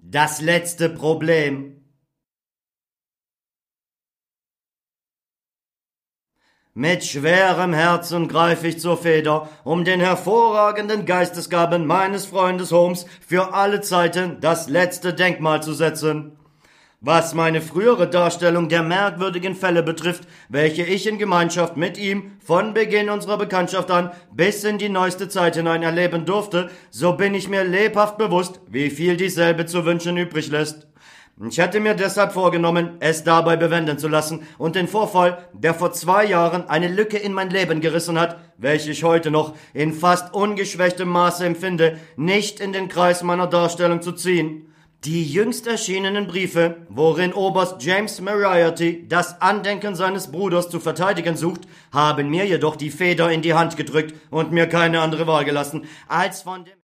Das letzte Problem. Mit schwerem Herzen greife ich zur Feder, um den hervorragenden Geistesgaben meines Freundes Holmes für alle Zeiten das letzte Denkmal zu setzen. Was meine frühere Darstellung der merkwürdigen Fälle betrifft, welche ich in Gemeinschaft mit ihm von Beginn unserer Bekanntschaft an bis in die neueste Zeit hinein erleben durfte, so bin ich mir lebhaft bewusst, wie viel dieselbe zu wünschen übrig lässt. Ich hatte mir deshalb vorgenommen, es dabei bewenden zu lassen und den Vorfall, der vor 2 Jahren eine Lücke in mein Leben gerissen hat, welche ich heute noch in fast ungeschwächtem Maße empfinde, nicht in den Kreis meiner Darstellung zu ziehen. Die jüngst erschienenen Briefe, worin Oberst James Moriarty das Andenken seines Bruders zu verteidigen sucht, haben mir jedoch die Feder in die Hand gedrückt und mir keine andere Wahl gelassen, als von dem